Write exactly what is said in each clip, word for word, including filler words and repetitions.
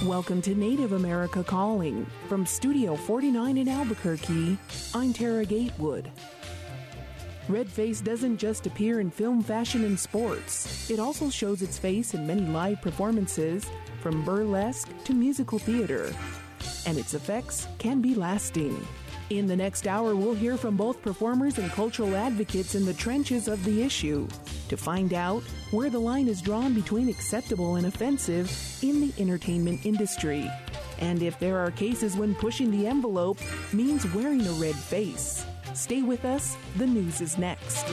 Welcome to Native America Calling. From Studio forty-nine in Albuquerque, I'm Tara Gatewood. Redface doesn't just appear in film, fashion, and sports. It also shows its face in many live performances, from burlesque to musical theater. And its effects can be lasting. In the next hour, we'll hear from both performers and cultural advocates in the trenches of the issue to find out where the line is drawn between acceptable and offensive in the entertainment industry, and if there are cases when pushing the envelope means wearing a red face. Stay with us. The news is next.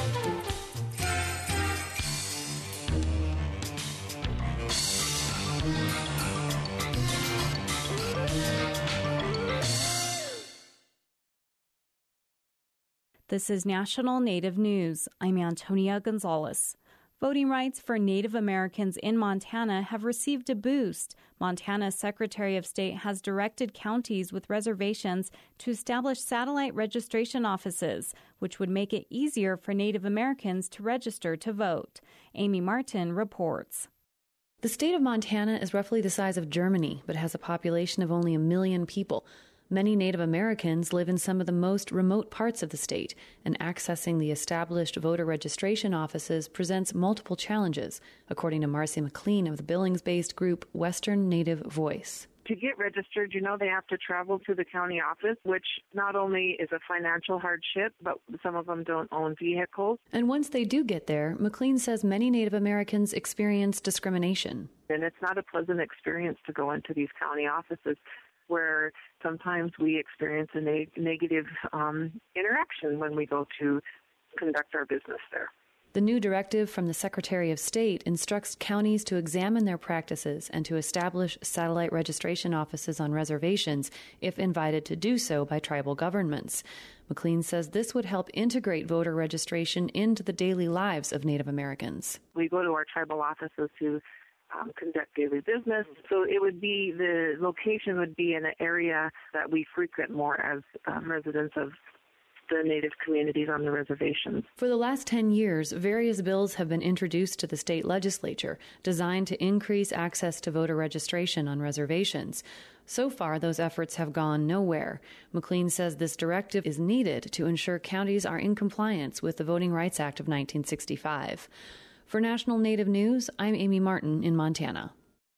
This is National Native News. I'm Antonia Gonzalez. Voting rights for Native Americans in Montana have received a boost. Montana's Secretary of State has directed counties with reservations to establish satellite registration offices, which would make it easier for Native Americans to register to vote. Amy Martin reports. The state of Montana is roughly the size of Germany, but has a population of only a million people. Many Native Americans live in some of the most remote parts of the state, and accessing the established voter registration offices presents multiple challenges, according to Marcy McLean of the Billings-based group Western Native Voice. To get registered, you know, they have to travel to the county office, which not only is a financial hardship, but some of them don't own vehicles. And once they do get there, McLean says many Native Americans experience discrimination. And it's not a pleasant experience to go into these county offices, where sometimes we experience a neg- negative um, interaction when we go to conduct our business there. The new directive from the Secretary of State instructs counties to examine their practices and to establish satellite registration offices on reservations if invited to do so by tribal governments. McLean says this would help integrate voter registration into the daily lives of Native Americans. We go to our tribal offices to Um, conduct daily business. So it would be, the location would be in an area that we frequent more as um, residents of the Native communities on the reservations. For the last ten years, various bills have been introduced to the state legislature designed to increase access to voter registration on reservations. So far, those efforts have gone nowhere. McLean says this directive is needed to ensure counties are in compliance with the Voting Rights Act of nineteen sixty-five. For National Native News, I'm Amy Martin in Montana.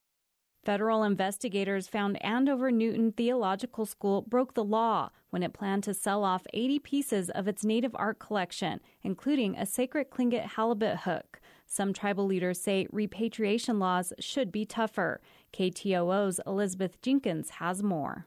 Federal investigators found Andover Newton Theological School broke the law when it planned to sell off eighty pieces of its native art collection, including a sacred Tlingit halibut hook. Some tribal leaders say repatriation laws should be tougher. K T O O's Elizabeth Jenkins has more.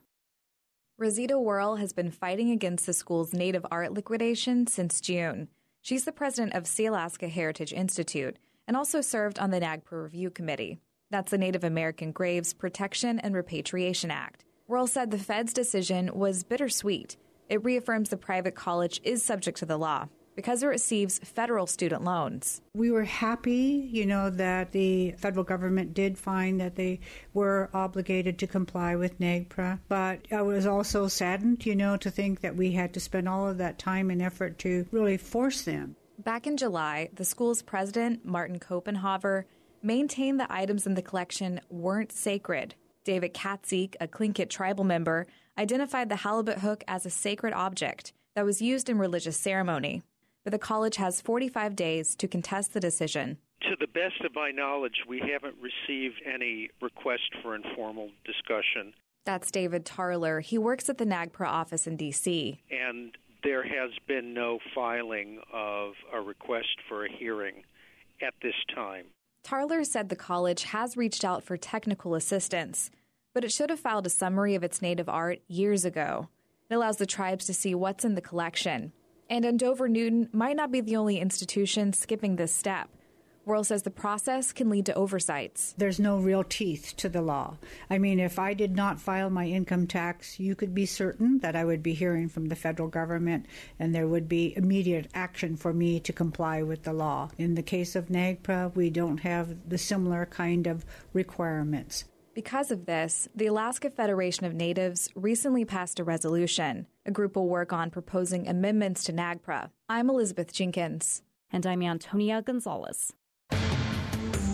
Rosita Worrell has been fighting against the school's native art liquidation since June. She's the president of Sealaska Heritage Institute and also served on the NAGPRA Review Committee. That's the Native American Graves Protection and Repatriation Act. Worrell said the Fed's decision was bittersweet. It reaffirms the private college is subject to the law because it receives federal student loans. We were happy, you know, that the federal government did find that they were obligated to comply with NAGPRA, but I was also saddened, you know, to think that we had to spend all of that time and effort to really force them. Back in July, the school's president, Martin Kopenhaver, maintained the items in the collection weren't sacred. David Katzik, a Tlingit tribal member, identified the halibut hook as a sacred object that was used in religious ceremony. But the college has forty-five days to contest the decision. To the best of my knowledge, we haven't received any request for informal discussion. That's David Tarler. He works at the NAGPRA office in D C. And there has been no filing of a request for a hearing at this time. Tarler said the college has reached out for technical assistance, but it should have filed a summary of its native art years ago. It allows the tribes to see what's in the collection. And Andover Newton might not be the only institution skipping this step. Worrell says the process can lead to oversights. There's no real teeth to the law. I mean, if I did not file my income tax, you could be certain that I would be hearing from the federal government and there would be immediate action for me to comply with the law. In the case of NAGPRA, we don't have the similar kind of requirements. Because of this, the Alaska Federation of Natives recently passed a resolution. A group will work on proposing amendments to NAGPRA. I'm Elizabeth Jenkins. And I'm Antonia Gonzalez.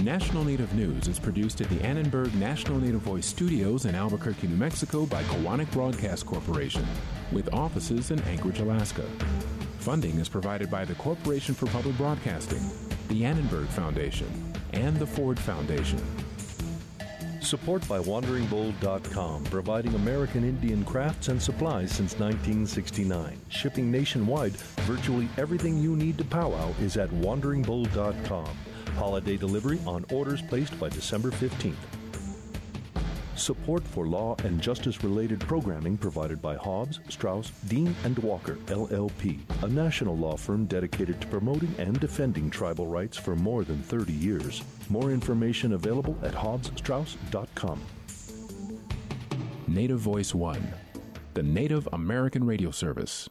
National Native News is produced at the Annenberg National Native Voice Studios in Albuquerque, New Mexico by Koahnic Broadcast Corporation, with offices in Anchorage, Alaska. Funding is provided by the Corporation for Public Broadcasting, the Annenberg Foundation, and the Ford Foundation. Support by Wandering Bold dot com, providing American Indian crafts and supplies since nineteen sixty-nine. Shipping nationwide, virtually everything you need to powwow is at Wandering Bold dot com. Holiday delivery on orders placed by December fifteenth. Support for law and justice-related programming provided by Hobbs, Strauss, Dean and Walker, L L P, a national law firm dedicated to promoting and defending tribal rights for more than thirty years. More information available at Hobbs Strauss dot com. Native Voice One, the Native American radio service.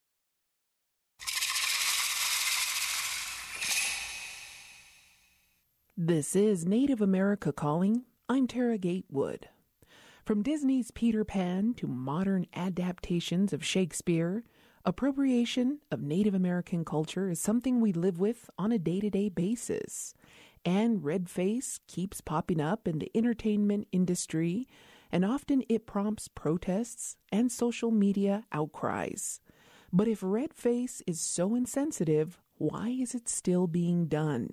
This is Native America Calling. I'm Tara Gatewood. From Disney's Peter Pan to modern adaptations of Shakespeare, appropriation of Native American culture is something we live with on a day-to-day basis. And red face keeps popping up in the entertainment industry, and often it prompts protests and social media outcries. But if red face is so insensitive, why is it still being done?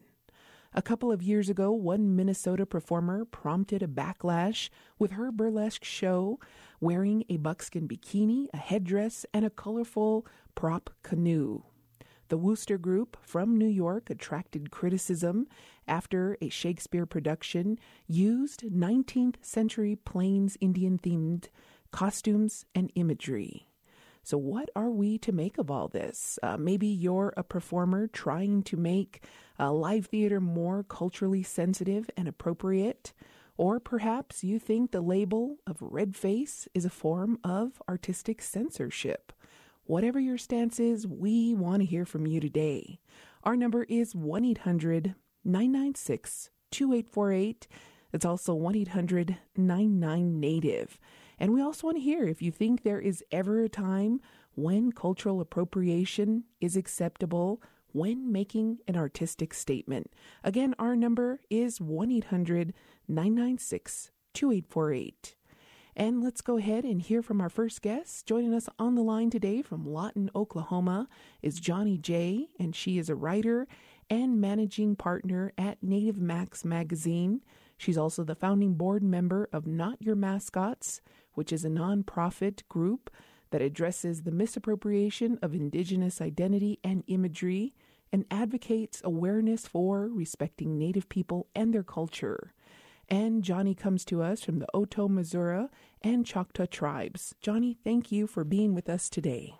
A couple of years ago, one Minnesota performer prompted a backlash with her burlesque show wearing a buckskin bikini, a headdress, and a colorful prop canoe. The Wooster Group from New York attracted criticism after a Shakespeare production used nineteenth century Plains Indian-themed costumes and imagery. So what are we to make of all this? Uh, maybe you're a performer trying to make uh, live theater more culturally sensitive and appropriate, or perhaps you think the label of red face is a form of artistic censorship. Whatever your stance is, we want to hear from you today. Our number is one eight hundred nine nine six two eight four eight. It's also one eight hundred nine nine native. And we also want to hear if you think there is ever a time when cultural appropriation is acceptable when making an artistic statement. Again, our number is one eight hundred nine nine six two eight four eight. And let's go ahead and hear from our first guest. Joining us on the line today from Lawton, Oklahoma is Johnny J, and she is a writer and managing partner at Native Max magazine. She's also the founding board member of Not Your Mascots, which is a nonprofit group that addresses the misappropriation of Indigenous identity and imagery and advocates awareness for respecting Native people and their culture. And Johnny comes to us from the Oto, Missouri and Choctaw tribes. Johnny, thank you for being with us today.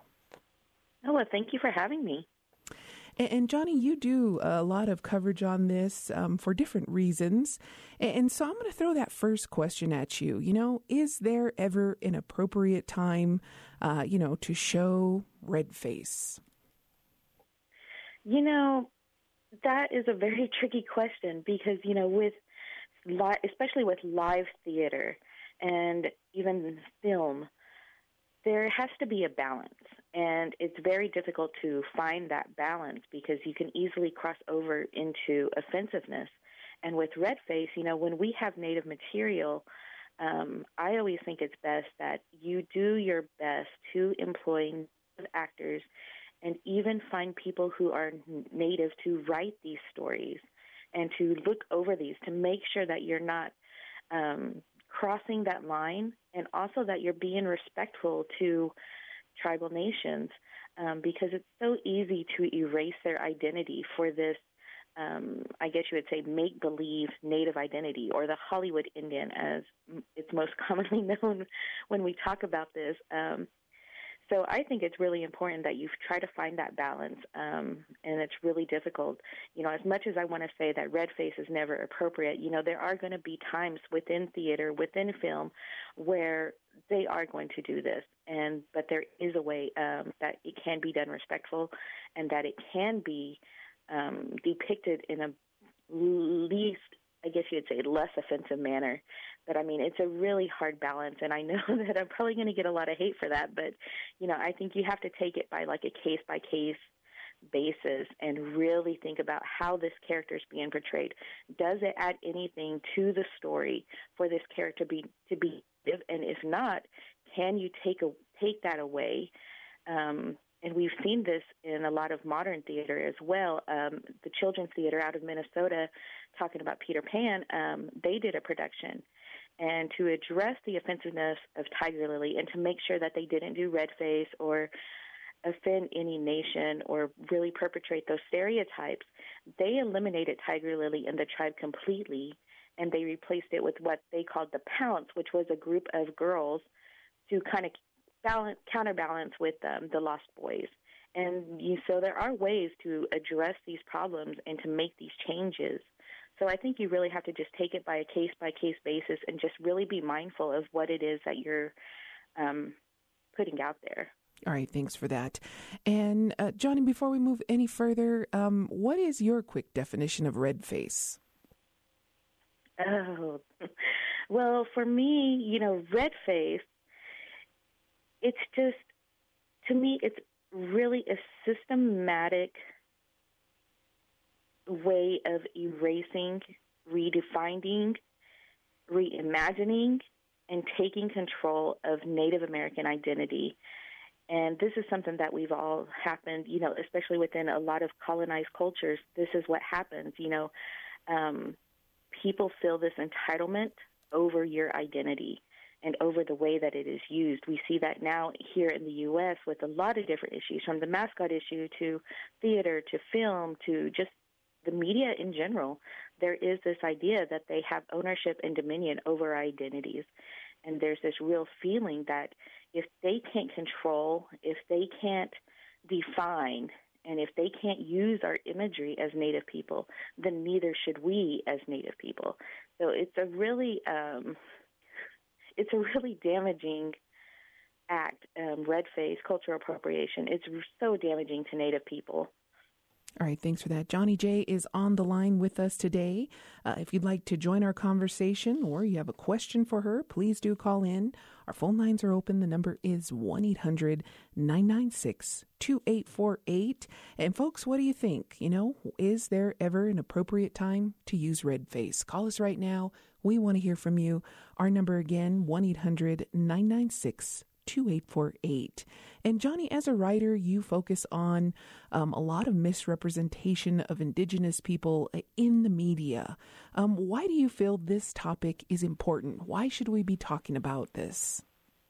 Oh, well, thank you for having me. And, and Johnny, you do a lot of coverage on this um, for different reasons. And, and so I'm going to throw that first question at you. You know, is there ever an appropriate time, uh, you know, to show red face? You know, that is a very tricky question because, you know, with li- especially with live theater and even film, there has to be a balance. And it's very difficult to find that balance because you can easily cross over into offensiveness. And with red face, you know, when we have Native material, um, I always think it's best that you do your best to employ actors and even find people who are Native to write these stories and to look over these to make sure that you're not um, crossing that line and also that you're being respectful to tribal nations um, because it's so easy to erase their identity for this, um, I guess you would say, make-believe Native identity or the Hollywood Indian as it's most commonly known when we talk about this. Um, So I think it's really important that you try to find that balance, um, and it's really difficult. You know, as much as I want to say that red face is never appropriate, you know, there are going to be times within theater, within film, where they are going to do this, and but there is a way um, that it can be done respectful and that it can be um, depicted in a least, I guess you'd say, less offensive manner. But, I mean, it's a really hard balance, and I know that I'm probably going to get a lot of hate for that. But, you know, I think you have to take it by, like, a case-by-case basis and really think about how this character is being portrayed. Does it add anything to the story for this character be, to be, and if not, can you take a, take that away? Um, and we've seen this in a lot of modern theater as well. Um, the Children's Theater out of Minnesota, talking about Peter Pan, um, they did a production. And to address the offensiveness of Tiger Lily and to make sure that they didn't do red face or offend any nation or really perpetrate those stereotypes, they eliminated Tiger Lily and the tribe completely, and they replaced it with what they called the Pounce, which was a group of girls to kind of balance, counterbalance with um, the Lost Boys. And you, so there are ways to address these problems and to make these changes. So I think you really have to just take it by a case-by-case basis and just really be mindful of what it is that you're um, putting out there. All right, thanks for that. And uh, Johnny, before we move any further, um, what is your quick definition of red face? Oh, well, for me, you know, red face, it's just, to me, it's really a systematic way of erasing, redefining, reimagining, and taking control of Native American identity. And this is something that we've all happened, you know, especially within a lot of colonized cultures. This is what happens, you know. Um, people feel this entitlement over your identity and over the way that it is used. We see that now here in the U S with a lot of different issues, from the mascot issue to theater to film to just the media in general. There is this idea that they have ownership and dominion over our identities. And there's this real feeling that if they can't control, if they can't define, and if they can't use our imagery as Native people, then neither should we as Native people. So it's a really, um, it's a really damaging act, um, red face, cultural appropriation. It's so damaging to Native people. All right, thanks for that. Johnny J is on the line with us today. Uh, if you'd like to join our conversation or you have a question for her, please do call in. Our phone lines are open. The number is one eight hundred nine nine six two eight four eight. And folks, what do you think? You know, is there ever an appropriate time to use red face? Call us right now. We want to hear from you. Our number again, one eight hundred nine nine six two eight four eight. And Johnny, as a writer, you focus on um, a lot of misrepresentation of Indigenous people in the media. Um, why do you feel this topic is important? Why should we be talking about this?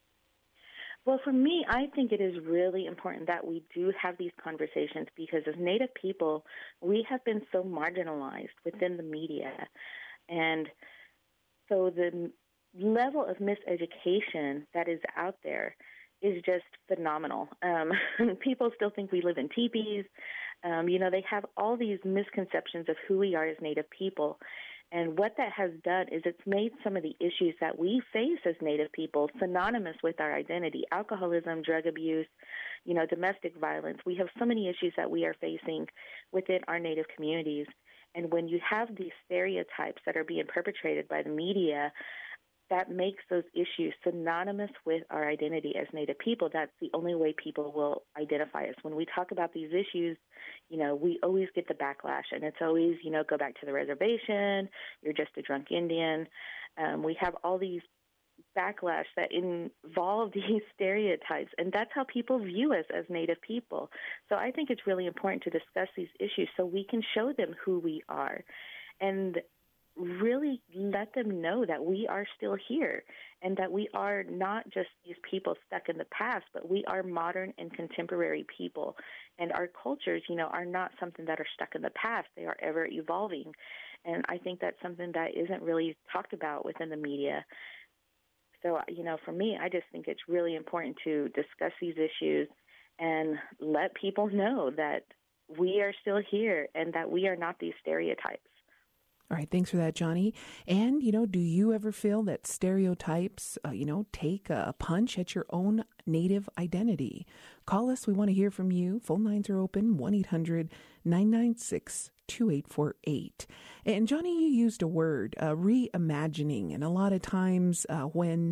Well, for me, I think it is really important that we do have these conversations because as Native people, we have been so marginalized within the media. And so the level of miseducation that is out there is just phenomenal. Um, people still think we live in teepees. Um, you know, they have all these misconceptions of who we are as Native people. And what that has done is it's made some of the issues that we face as Native people synonymous with our identity. Alcoholism, drug abuse, you know, domestic violence. We have so many issues that we are facing within our Native communities. And when you have these stereotypes that are being perpetrated by the media, that makes those issues synonymous with our identity as Native people. That's the only way people will identify us. When we talk about these issues, you know, we always get the backlash, and it's always, you know, go back to the reservation, you're just a drunk Indian. Um, we have all these backlash that involve these stereotypes, and that's how people view us as Native people. So I think it's really important to discuss these issues so we can show them who we are and really let them know that we are still here and that we are not just these people stuck in the past, but we are modern and contemporary people. And our cultures, you know, are not something that are stuck in the past. They are ever evolving. And I think that's something that isn't really talked about within the media. So, you know, for me, I just think it's really important to discuss these issues and let people know that we are still here and that we are not these stereotypes. All right, thanks for that, Johnny. And, you know, do you ever feel that stereotypes, uh, you know, take a punch at your own Native identity? Call us. We want to hear from you. Phone lines are open, one eight hundred nine nine six two eight four eight. And, Johnny, you used a word, uh, reimagining. And a lot of times uh, when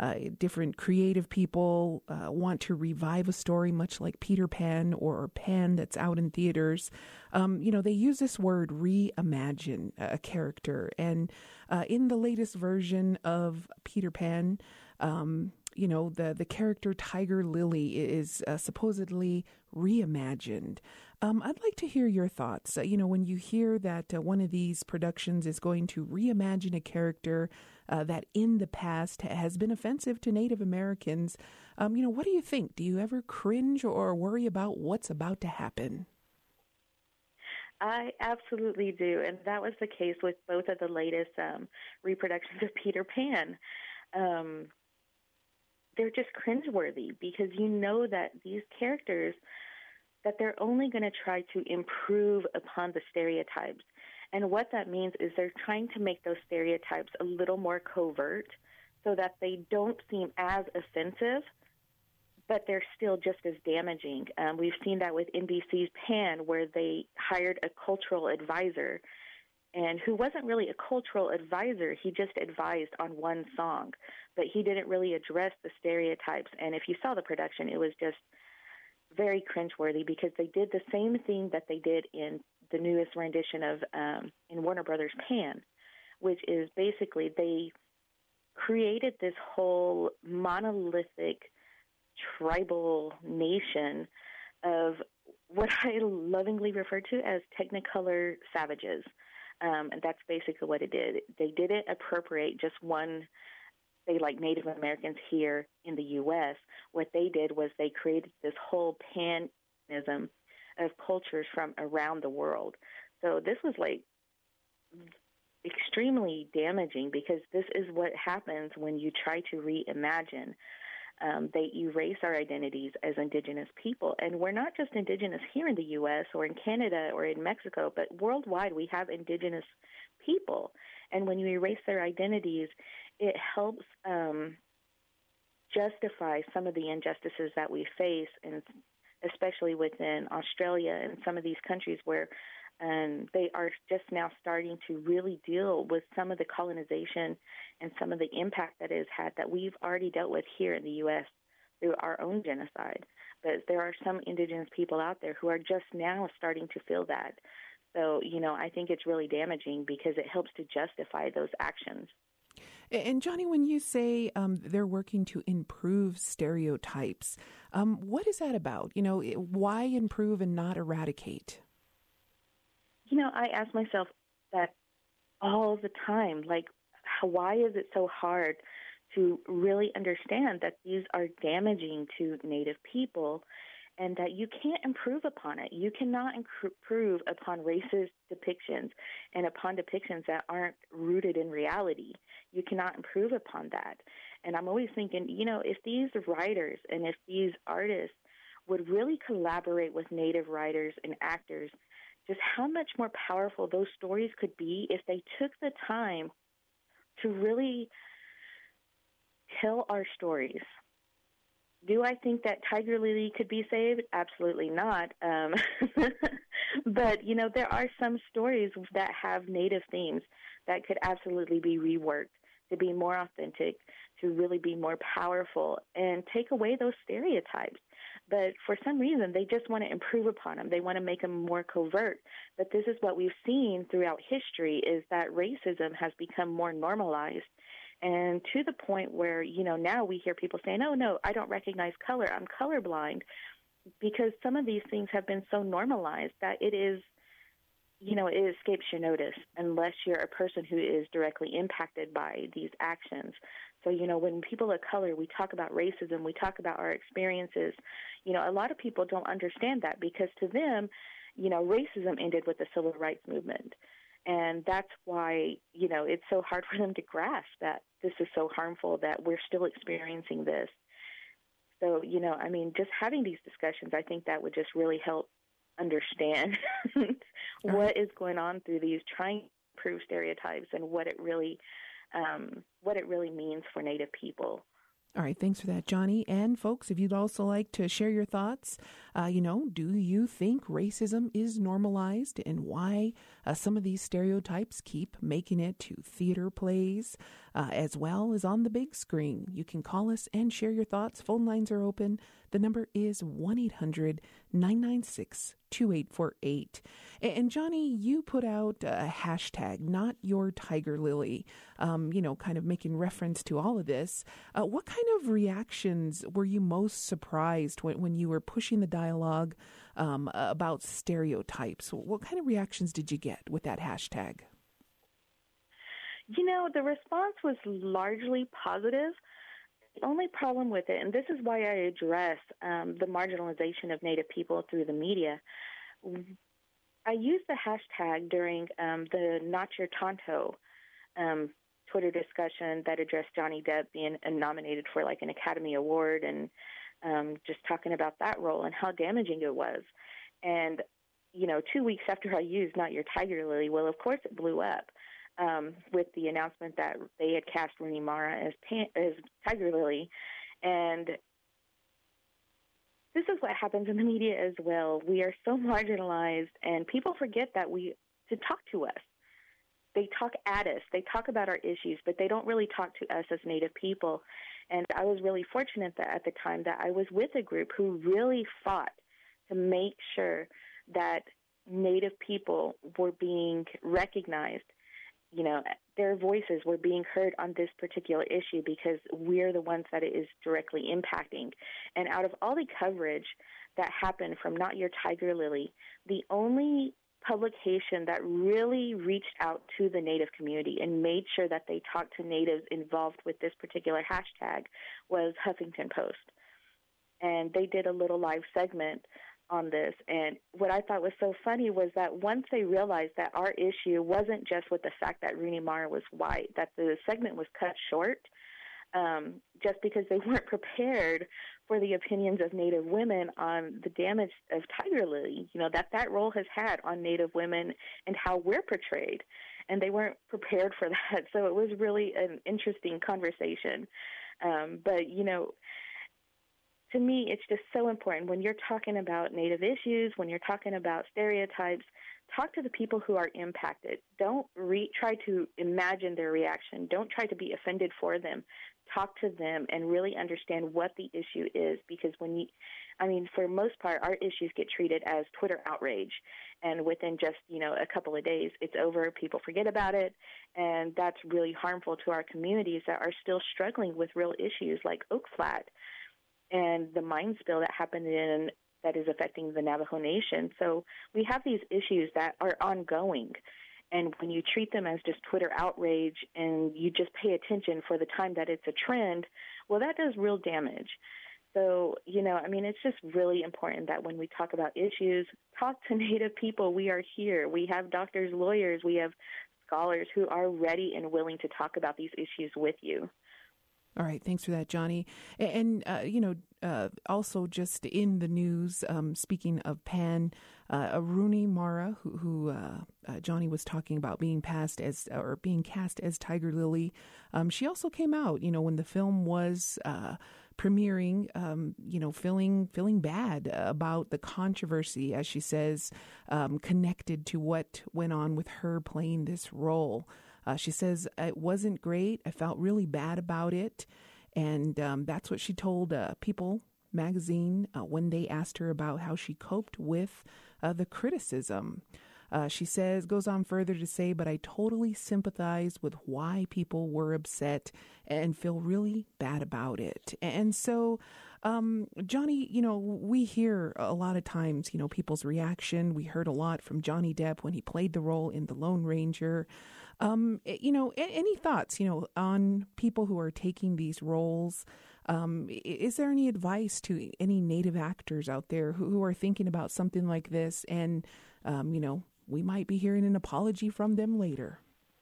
uh, different creative people uh, want to revive a story, much like Peter Pan or Pan that's out in theaters. Um, you know, they use this word reimagine a character. And uh, in the latest version of Peter Pan, um, you know, the, the character Tiger Lily is uh, supposedly reimagined. Um, I'd like to hear your thoughts. Uh, you know, when you hear that uh, one of these productions is going to reimagine a character uh, that in the past has been offensive to Native Americans, um, you know, what do you think? Do you ever cringe or worry about what's about to happen? I absolutely do, and that was the case with both of the latest um, reproductions of Peter Pan. Um, they're just cringeworthy because you know that these characters, that they're only going to try to improve upon the stereotypes. And what that means is they're trying to make those stereotypes a little more covert so that they don't seem as offensive, but they're still just as damaging. Um, we've seen that with N B C's Pan, where they hired a cultural advisor, and who wasn't really a cultural advisor. He just advised on one song, but he didn't really address the stereotypes. And if you saw the production, it was just very cringeworthy because they did the same thing that they did in the newest rendition of um, in Warner Brothers' Pan, which is basically they created this whole monolithic tribal nation of what I lovingly refer to as Technicolor savages. Um, and that's basically what it did. They didn't appropriate just one, say, like Native Americans here in the U S. What they did was they created this whole panism of cultures from around the world. So this was like extremely damaging because this is what happens when you try to reimagine. Um, they erase our identities as Indigenous people. And we're not just Indigenous here in the U S or in Canada or in Mexico, but worldwide we have Indigenous people. And when you erase their identities, it helps um, justify some of the injustices that we face, and especially within Australia and some of these countries where um, they are just now starting to really deal with some of the colonization and some of the impact that it has had that we've already dealt with here in the U S through our own genocide. But there are some Indigenous people out there who are just now starting to feel that. So, you know, I think it's really damaging because it helps to justify those actions. And Johnny, when you say um, they're working to improve stereotypes, um, what is that about? You know, why improve and not eradicate? You know, I ask myself that all the time. Like, how, why is it so hard to really understand that these are damaging to Native people and that you can't improve upon it? You cannot improve upon racist depictions and upon depictions that aren't rooted in reality. You cannot improve upon that. And I'm always thinking, you know, if these writers and if these artists would really collaborate with Native writers and actors, just how much more powerful those stories could be if they took the time to really tell our stories. Do I think that Tiger Lily could be saved? Absolutely not. Um, but, you know, there are some stories that have Native themes that could absolutely be reworked to be more authentic, to really be more powerful, and take away those stereotypes. But for some reason, they just want to improve upon them. They want to make them more covert. But this is what we've seen throughout history, is that racism has become more normalized. And to the point where, you know, now we hear people saying, oh, no, I don't recognize color. I'm colorblind, because some of these things have been so normalized that it is, you know, it escapes your notice unless you're a person who is directly impacted by these actions. So, you know, when people of color, we talk about racism, we talk about our experiences, you know, a lot of people don't understand that, because to them, you know, racism ended with the civil rights movement. And that's why, you know, it's so hard for them to grasp that this is so harmful, that we're still experiencing this. So, you know, I mean, just having these discussions, I think that would just really help understand what is going on through these, trying to improve stereotypes and what it really, um, what it really means for Native people. All right, thanks for that, Johnny. And folks, if you'd also like to share your thoughts, uh, you know, do you think racism is normalized, and why uh, some of these stereotypes keep making it to theater plays? uh, as well as on the big screen. You can call us and share your thoughts. Phone lines are open. The number is one eight hundred nine nine six two eight four eight. And Johnny, you put out a hashtag, Not Your Tiger Lily, um, you know, kind of making reference to all of this. Uh, what kind of reactions were you most surprised when, when you were pushing the dialogue um, about stereotypes? What kind of reactions did you get with that hashtag? You know, the response was largely positive. The only problem with it, and this is why I address um, the marginalization of Native people through the media, I used the hashtag during um, the Not Your Tonto um, Twitter discussion that addressed Johnny Depp being uh, nominated for like an Academy Award, and um, just talking about that role and how damaging it was. And, you know, two weeks after I used Not Your Tiger Lily, well, of course it blew up. Um, with the announcement that they had cast Rooney Mara as, ta- as Tiger Lily. And this is what happens in the media as well. We are so marginalized, and people forget that we to talk to us. They talk at us. They talk about our issues, but they don't really talk to us as Native people. And I was really fortunate that at the time that I was with a group who really fought to make sure that Native people were being recognized. You know, their voices were being heard on this particular issue because we're the ones that it is directly impacting. And out of all the coverage that happened from Not Your Tiger Lily, the only publication that really reached out to the Native community and made sure that they talked to Natives involved with this particular hashtag was Huffington Post. And they did a little live segment on this. And what I thought was so funny was that once they realized that our issue wasn't just with the fact that Rooney Mara was white, that the segment was cut short um, just because they weren't prepared for the opinions of Native women on the damage of Tiger Lily, you know, that that role has had on Native women and how we're portrayed. And they weren't prepared for that. So it was really an interesting conversation. Um, but, you know, to me, it's just so important when you're talking about Native issues, when you're talking about stereotypes, talk to the people who are impacted. Don't re- try to imagine their reaction. Don't try to be offended for them. Talk to them and really understand what the issue is, because when you, I mean, for most part, our issues get treated as Twitter outrage. And within just, you know, a couple of days, it's over. People forget about it. And that's really harmful to our communities that are still struggling with real issues like Oak Flat and the mine spill that happened in that is affecting the Navajo Nation. So we have these issues that are ongoing. And when you treat them as just Twitter outrage and you just pay attention for the time that it's a trend, well, that does real damage. So, you know, I mean, it's just really important that when we talk about issues, talk to Native people. We are here. We have doctors, lawyers, we have scholars who are ready and willing to talk about these issues with you. All right. Thanks for that, Johnny. And, uh, you know, uh, also just in the news, um, speaking of Pan, uh, Rooney Mara, who, who uh, uh, Johnny was talking about being passed as or being cast as Tiger Lily, um, she also came out, you know, when the film was uh, premiering, um, you know, feeling feeling bad about the controversy, as she says, um, connected to what went on with her playing this role. Uh, she says, it wasn't great. I felt really bad about it. And um, that's what she told uh, People magazine uh, when they asked her about how she coped with uh, the criticism. Uh, she says, goes on further to say, but I totally sympathize with why people were upset and feel really bad about it. And so, um, Johnny, you know, we hear a lot of times, you know, people's reaction. We heard a lot from Johnny Depp when he played the role in The Lone Ranger. Um, you know, any thoughts, you know, on people who are taking these roles? Um, is there any advice to any Native actors out there who, who are thinking about something like this? And, um, you know, we might be hearing an apology from them later.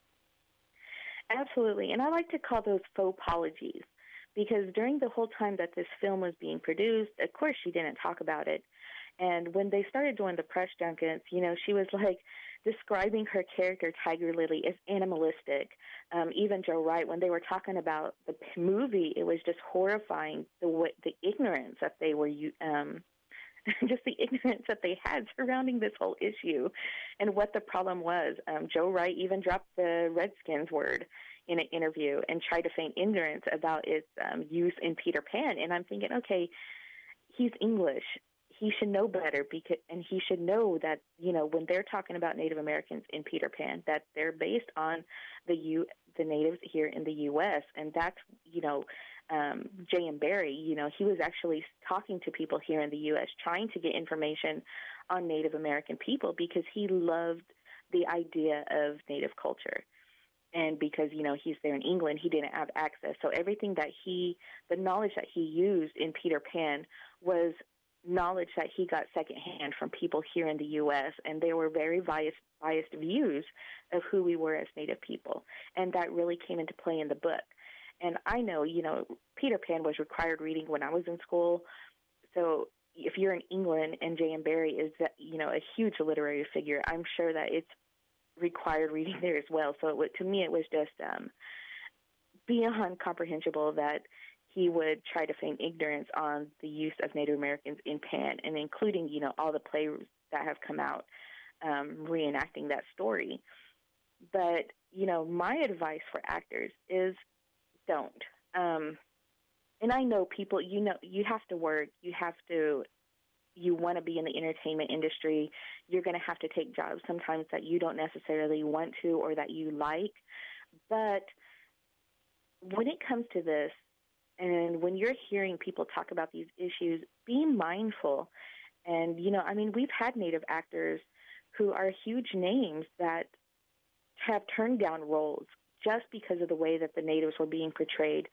Absolutely. And I like to call those faux apologies, because during the whole time that this film was being produced, of course, she didn't talk about it. And when they started doing the press junkets, you know, she was like, describing her character, Tiger Lily, as animalistic. Um, even Joe Wright, when they were talking about the movie, it was just horrifying, the way, the ignorance that they were um, just the ignorance that they had surrounding this whole issue and what the problem was. Um, Joe Wright even dropped the Redskins word in an interview and tried to feign ignorance about its um, use in Peter Pan. And I'm thinking, okay, he's English. He should know better, because, and he should know that, you know, when they're talking about Native Americans in Peter Pan, that they're based on the U, the natives here in the U S And that's, you know, um, J M Barrie, you know, he was actually talking to people here in the U S, trying to get information on Native American people because he loved the idea of Native culture. And because, you know, he's there in England, he didn't have access. So everything that he, the knowledge that he used in Peter Pan was knowledge that he got secondhand from people here in the U S, and they were very biased, biased views of who we were as Native people. And that really came into play in the book. And I know, you know, Peter Pan was required reading when I was in school. So if you're in England and J M Barrie is, you know, a huge literary figure, I'm sure that it's required reading there as well. So it would, to me, it was just um, beyond comprehensible that he would try to feign ignorance on the use of Native Americans in Pan, and including, you know, all the plays that have come out um, reenacting that story. But, you know, my advice for actors is don't. Um, and I know people, you know, you have to work, you have to, you want to be in the entertainment industry, you're going to have to take jobs sometimes that you don't necessarily want to or that you like. But when it comes to this, and when you're hearing people talk about these issues, be mindful. And, you know, I mean, we've had Native actors who are huge names that have turned down roles just because of the way that the Natives were being portrayed.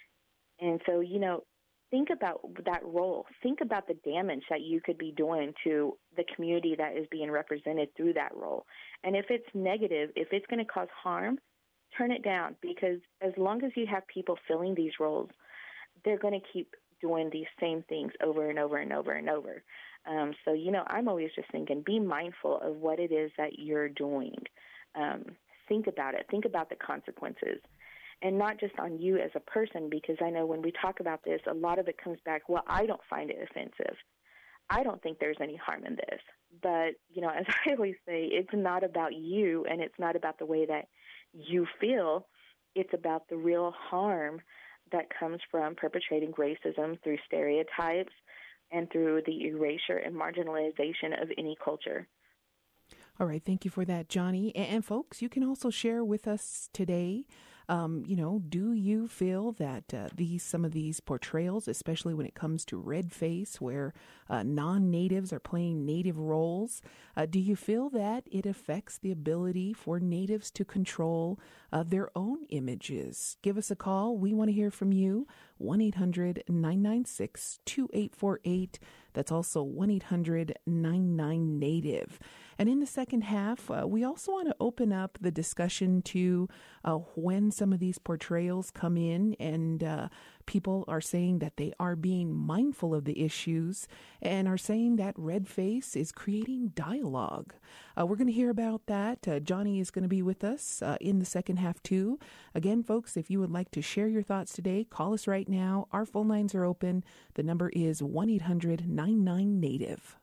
And so, you know, think about that role. Think about the damage that you could be doing to the community that is being represented through that role. And if it's negative, if it's going to cause harm, turn it down, because as long as you have people filling these roles, they're going to keep doing these same things over and over and over and over. Um, so, you know, I'm always just thinking, be mindful of what it is that you're doing. Um, think about it. Think about the consequences. And not just on you as a person, because I know when we talk about this, a lot of it comes back, well, I don't find it offensive. I don't think there's any harm in this. But, you know, as I always say, it's not about you, and it's not about the way that you feel. It's about the real harm that comes from perpetrating racism through stereotypes and through the erasure and marginalization of any culture. All right. Thank you for that, Johnny. And, and folks, you can also share with us today, um, you know, do you feel that uh, these some of these portrayals, especially when it comes to Red Face, where uh, non-natives are playing native roles, uh, do you feel that it affects the ability for natives to control uh, their own images? Give us a call. We want to hear from you. one eight hundred nine nine six two eight four eight. That's also one eight hundred nine nine native. And in the second half, uh, we also want to open up the discussion to uh, when some of these portrayals come in and uh, people are saying that they are being mindful of the issues and are saying that Red Face is creating dialogue. Uh, we're going to hear about that. Uh, Johnny is going to be with us uh, in the second half too. Again, folks, if you would like to share your thoughts today, call us right now. Our phone lines are open. The number is one eight hundred nine nine native.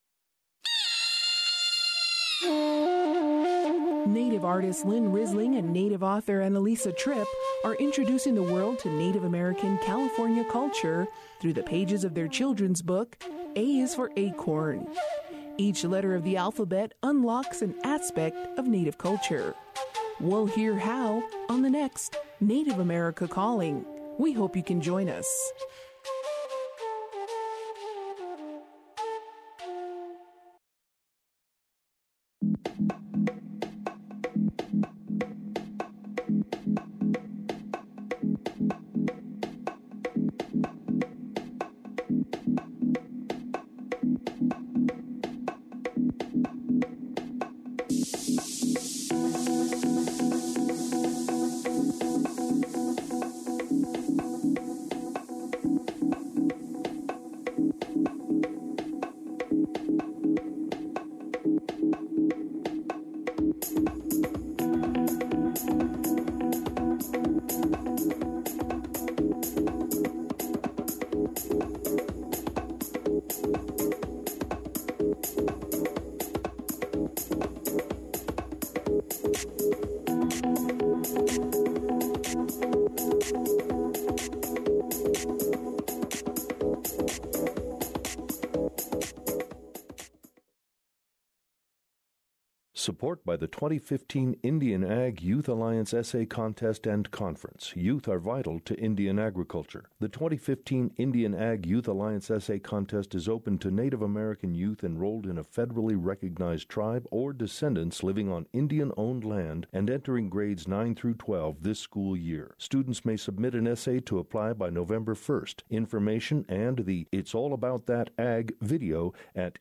Native artist Lynn Risling and Native author Annalisa Tripp are introducing the world to Native American California culture through the pages of their children's book, A is for Acorn. Each letter of the alphabet unlocks an aspect of Native culture. We'll hear how on the next Native America Calling. We hope you can join us. Support by the twenty fifteen Indian Ag Youth Alliance Essay Contest and Conference. Youth are vital to Indian agriculture. The twenty fifteen Indian Ag Youth Alliance Essay Contest is open to Native American youth enrolled in a federally recognized tribe or descendants living on Indian-owned land and entering grades nine through twelve this school year. Students may submit an essay to apply by November first. Information and the It's All About That Ag video at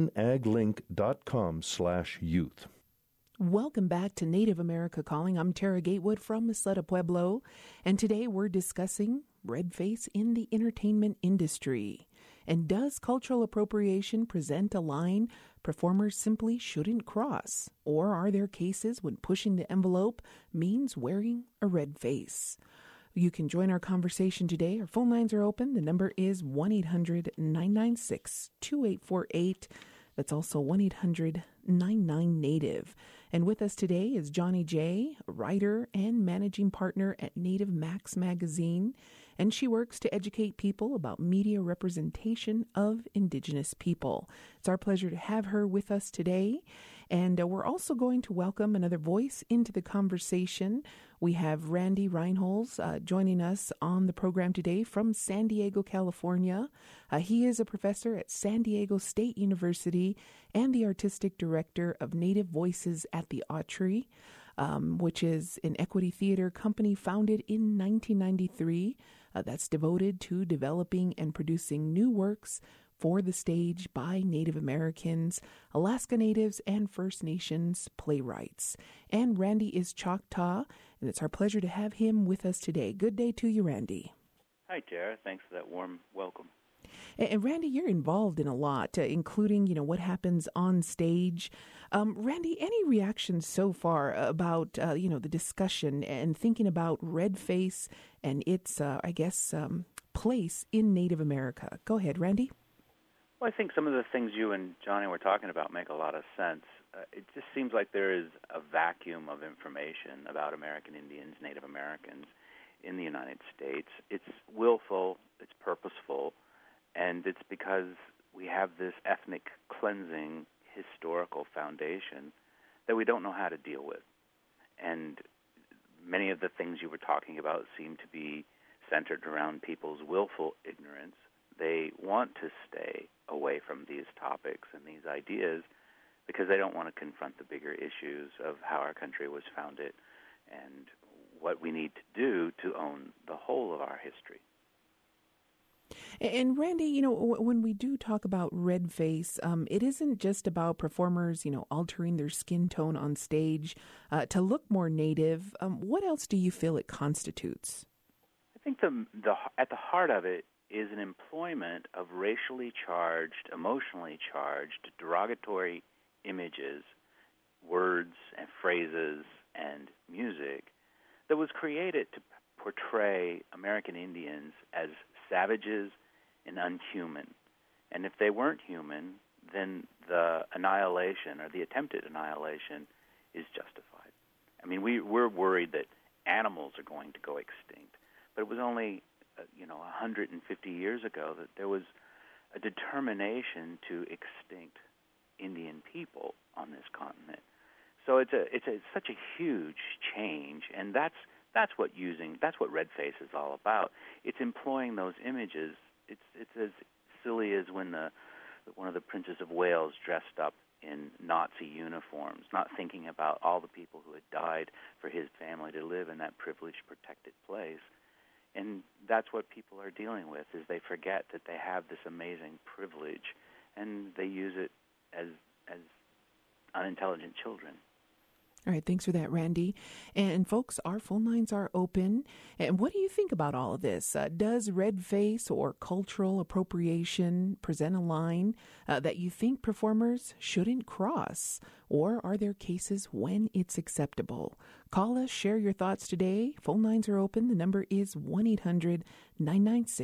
indianaglink.com slash youth. Welcome back to Native America Calling. I'm Tara Gatewood from Isleta Pueblo, and today we're discussing redface in the entertainment industry. And does cultural appropriation present a line performers simply shouldn't cross? Or are there cases when pushing the envelope means wearing a red face? You can join our conversation today. Our phone lines are open. The number is one eight hundred nine nine six two eight four eight. That's also one eight hundred nine nine Native. And with us today is Johnny J., writer and managing partner at Native Max Magazine, and she works to educate people about media representation of Indigenous people. It's our pleasure to have her with us today, and uh, we're also going to welcome another voice into the conversation. We have Randy Reinholz uh, joining us on the program today from San Diego, California. Uh, he is a professor at San Diego State University and the artistic director of Native Voices at the Autry, um, which is an equity theater company founded in nineteen ninety-three uh, that's devoted to developing and producing new works for the stage by Native Americans, Alaska Natives, and First Nations playwrights. And Randy is Choctaw, and it's our pleasure to have him with us today. Good day to you, Randy. Hi, Tara. Thanks for that warm welcome. And Randy, you're involved in a lot, uh, including, you know, what happens on stage. Um, Randy, any reactions so far about, uh, you know, the discussion and thinking about red face and its, uh, I guess, um, place in Native America? Go ahead, Randy. Well, I think some of the things you and Johnny were talking about make a lot of sense. Uh, it just seems like there is a vacuum of information about American Indians, Native Americans in the United States. It's willful, it's purposeful, and it's because we have this ethnic cleansing historical foundation that we don't know how to deal with. And many of the things you were talking about seem to be centered around people's willful ignorance. They want to stay away from these topics and these ideas because they don't want to confront the bigger issues of how our country was founded and what we need to do to own the whole of our history. And Randy, you know, when we do talk about red face, um, it isn't just about performers, you know, altering their skin tone on stage uh, to look more Native. Um, what else do you feel it constitutes? I think the, the at the heart of it is an employment of racially charged, emotionally charged, derogatory images, words and phrases and music that was created to portray American Indians as savages and unhuman. And if they weren't human, then the annihilation or the attempted annihilation is justified. I mean, we, we're worried that animals are going to go extinct, but it was only, uh, you know, one hundred fifty years ago that there was a determination to extinct Indian people on this continent. So it's a it's a such a huge change, and that's that's what using that's what red face is all about. It's employing those images. It's it's as silly as when the one of the Princes of Wales dressed up in Nazi uniforms, not thinking about all the people who had died for his family to live in that privileged, protected place. And that's what people are dealing with, is they forget that they have this amazing privilege, and they use it as as unintelligent children. All right, thanks for that, Randy. And folks, our phone lines are open. And what do you think about all of this? Uh, does red face or cultural appropriation present a line uh, that you think performers shouldn't cross? Or are there cases when it's acceptable? Call us, share your thoughts today. Phone lines are open. The number is one eight hundred nine nine six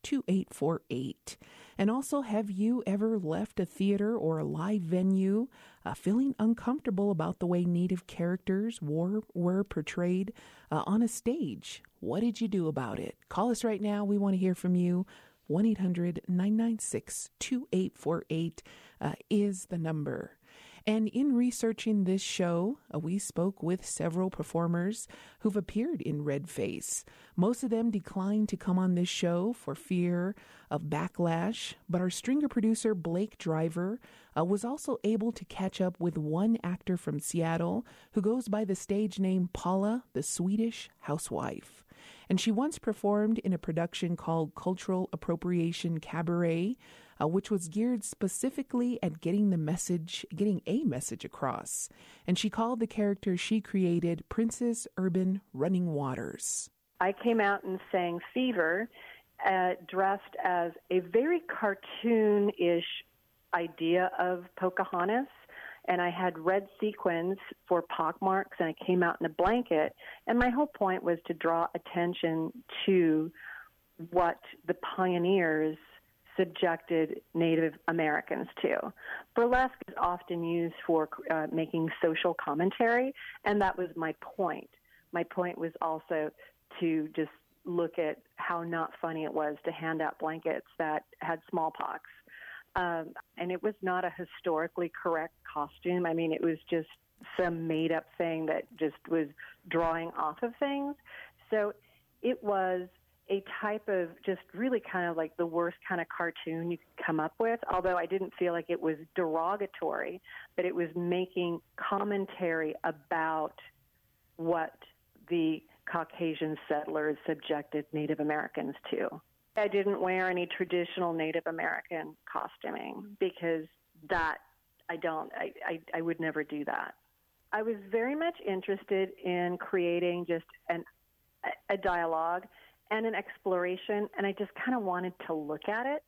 two eight four eight. And also, have you ever left a theater or a live venue uh, feeling uncomfortable about the way Native characters were, were portrayed uh, on a stage? What did you do about it? Call us right now. We want to hear from you. one eight hundred nine nine six two eight four eight uh, is the number. And in researching this show, uh, we spoke with several performers who've appeared in Red Face. Most of them declined to come on this show for fear of backlash, but our stringer producer, Blake Driver, uh, was also able to catch up with one actor from Seattle who goes by the stage name Paula, the Swedish Housewife. And she once performed in a production called Cultural Appropriation Cabaret, uh, which was geared specifically at getting the message, getting a message across. And she called the character she created Princess Urban Running Waters. I came out and sang Fever, uh, dressed as a very cartoon-ish idea of Pocahontas. And I had red sequins for pockmarks, and I came out in a blanket. And my whole point was to draw attention to what the pioneers subjected Native Americans to. Burlesque is often used for uh, making social commentary, and that was my point. My point was also to just look at how not funny it was to hand out blankets that had smallpox. Um, and it was not a historically correct costume. I mean, it was just some made-up thing that just was drawing off of things. So it was a type of just really kind of like the worst kind of cartoon you could come up with, although I didn't feel like it was derogatory, but it was making commentary about what the Caucasian settlers subjected Native Americans to. I didn't wear any traditional Native American costuming because that, I don't, I, I, I would never do that. I was very much interested in creating just an, a dialogue and an exploration, and I just kind of wanted to look at it.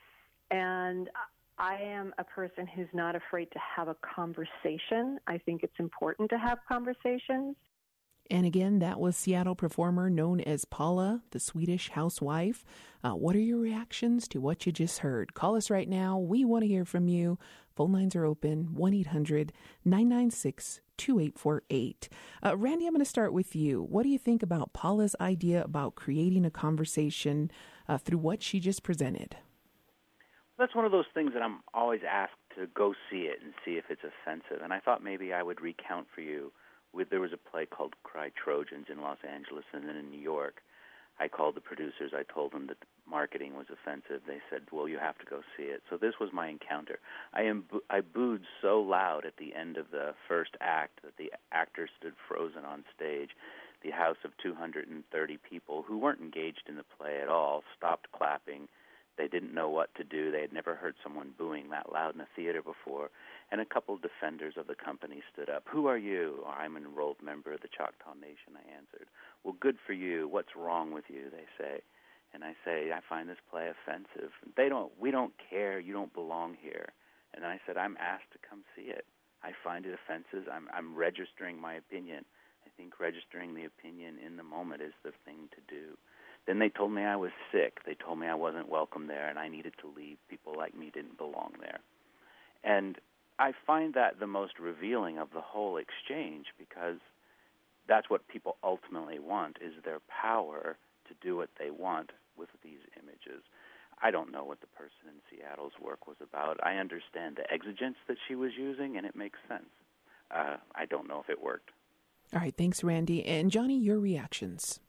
And I am a person who's not afraid to have a conversation. I think it's important to have conversations. And again, that was Seattle performer known as Paula, the Swedish Housewife. Uh, what are your reactions to what you just heard? Call us right now. We want to hear from you. Phone lines are open, one eight hundred nine nine six two eight four eight. Uh, Randy, I'm going to start with you. What do you think about Paula's idea about creating a conversation uh, through what she just presented? That's one of those things that I'm always asked to go see it and see if it's offensive. And I thought maybe I would recount for you. With, there was a play called Cry Trojans in Los Angeles and then in New York. I called the producers. I told them that the marketing was offensive. They said, well, you have to go see it. So this was my encounter. I, am, I booed so loud at the end of the first act that the actors stood frozen on stage. The house of two hundred thirty people who weren't engaged in the play at all stopped clapping. They didn't know what to do. They had never heard someone booing that loud in a theater before. And a couple of defenders of the company stood up. Who are you? Oh, I'm an enrolled member of the Choctaw Nation, I answered. Well, good for you. What's wrong with you, they say. And I say, I find this play offensive. They don't, we don't care. You don't belong here. And I said, I'm asked to come see it. I find it offensive. I'm, I'm registering my opinion. I think registering the opinion in the moment is the thing to do. Then they told me I was sick. They told me I wasn't welcome there and I needed to leave. People like me didn't belong there. And I find that the most revealing of the whole exchange because that's what people ultimately want is their power to do what they want with these images. I don't know what the person in Seattle's work was about. I understand the exigence that she was using, and it makes sense. Uh, I don't know if it worked. All right, thanks, Randy. And Johnny, your reactions.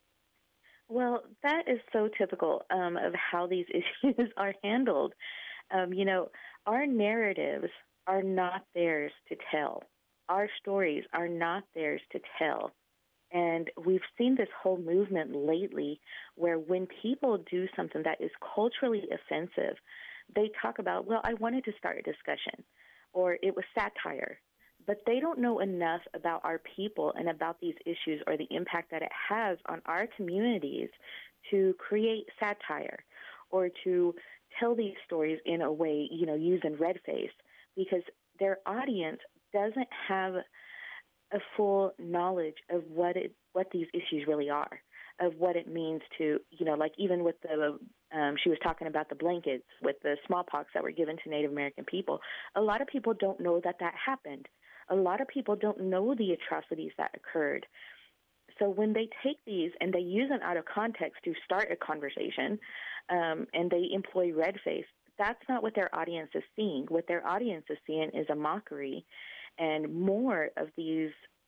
Well, that is so typical um, of how these issues are handled. Um, you know, our narratives are not theirs to tell. Our stories are not theirs to tell. And we've seen this whole movement lately where when people do something that is culturally offensive, they talk about, well, I wanted to start a discussion, or it was satire. But they don't know enough about our people and about these issues or the impact that it has on our communities to create satire or to tell these stories in a way, you know, using red face, because their audience doesn't have a full knowledge of what it, what these issues really are. of what it means to, you know, like even with the, um, she was talking about the blankets with the smallpox that were given to Native American people. A lot of people don't know that that happened. A lot of people don't know the atrocities that occurred. So when they take these and they use them out of context to start a conversation, um, and they employ red face, that's not what their audience is seeing. What their audience is seeing is a mockery and more of these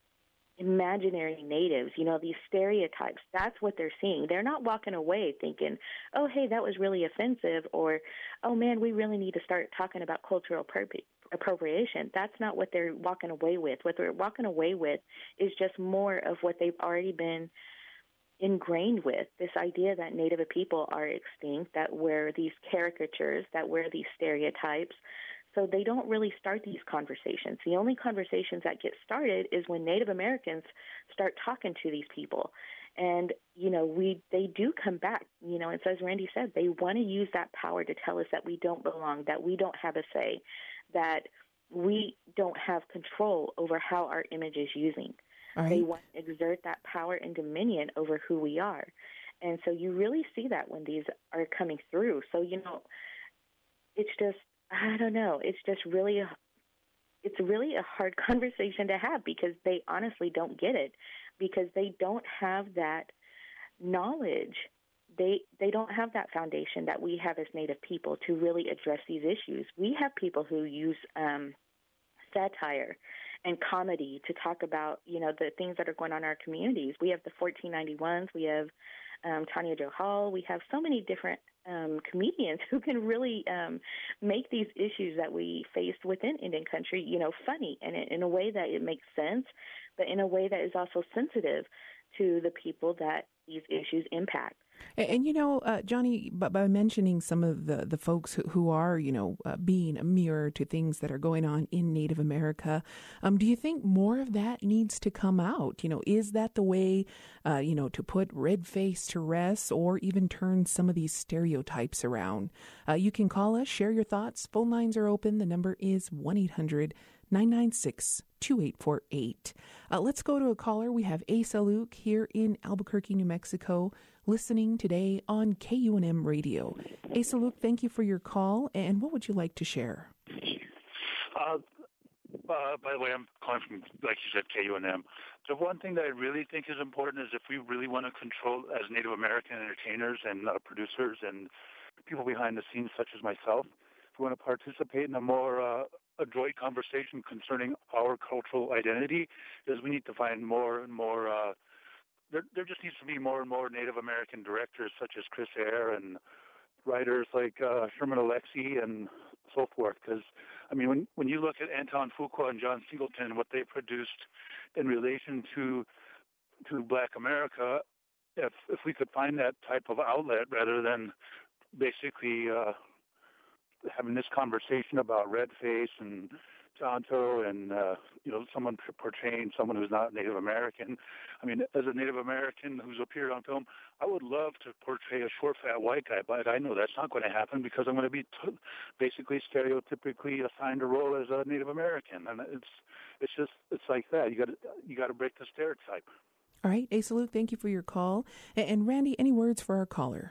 imaginary natives, you know, these stereotypes. That's what they're seeing. They're not walking away thinking, oh, hey, that was really offensive, or, oh, man, we really need to start talking about cultural appropri- appropriation. That's not what they're walking away with. What they're walking away with is just more of what they've already been ingrained with, this idea that Native people are extinct, that we're these caricatures, that we're these stereotypes. So they don't really start these conversations. The only conversations that get started is when Native Americans start talking to these people. And, you know, we they do come back, you know, and so as Randy said, they want to use that power to tell us that we don't belong, that we don't have a say, that we don't have control over how our image is using. Right. They want to exert that power and dominion over who we are. And so you really see that when these are coming through. So, you know, it's just, I don't know. It's just really, a, it's really a hard conversation to have because they honestly don't get it, because they don't have that knowledge. They they don't have that foundation that we have as Native people to really address these issues. We have people who use um, satire and comedy to talk about, you know, the things that are going on in our communities. We have the fourteen ninety-ones. We have um, Tanya Jo Hall. We have so many different um, comedians who can really um, make these issues that we face within Indian country, you know, funny and in a way that it makes sense, but in a way that is also sensitive to the people that these issues impact. And, and you know, uh, Johnny, by, by mentioning some of the, the folks who, who are, you know, uh, being a mirror to things that are going on in Native America, um, do you think more of that needs to come out? You know, is that the way, uh, you know, to put red face to rest or even turn some of these stereotypes around? Uh, you can call us, share your thoughts. Phone lines are open. The number is one eight hundred nine nine six two eight four eight. Uh, let's go to a caller. We have Asa Luke here in Albuquerque, New Mexico, listening today on K U N M Radio. Asa Luke, thank you for your call. And what would you like to share? Uh, uh, by the way, I'm calling from, like you said, K U N M. The one thing that I really think is important is if we really want to control, as Native American entertainers and uh, producers and people behind the scenes such as myself, if we want to participate in a more uh, adroit conversation concerning our cultural identity, is we need to find more and more, uh, there, there just needs to be more and more Native American directors such as Chris Eyre and writers like uh, Sherman Alexie and so forth. Because, I mean, when, when you look at Anton Fuqua and John Singleton, what they produced in relation to to Black America, if if we could find that type of outlet rather than basically uh, having this conversation about red face and Tonto and, uh, you know, someone portraying someone who's not Native American. I mean, as a Native American who's appeared on film, I would love to portray a short, fat white guy, but I know that's not going to happen because I'm going to be t- basically stereotypically assigned a role as a Native American. And it's it's just, it's like that. You got to you got to break the stereotype. All right, Asa Luke, thank you for your call. And, and Randy, any words for our caller?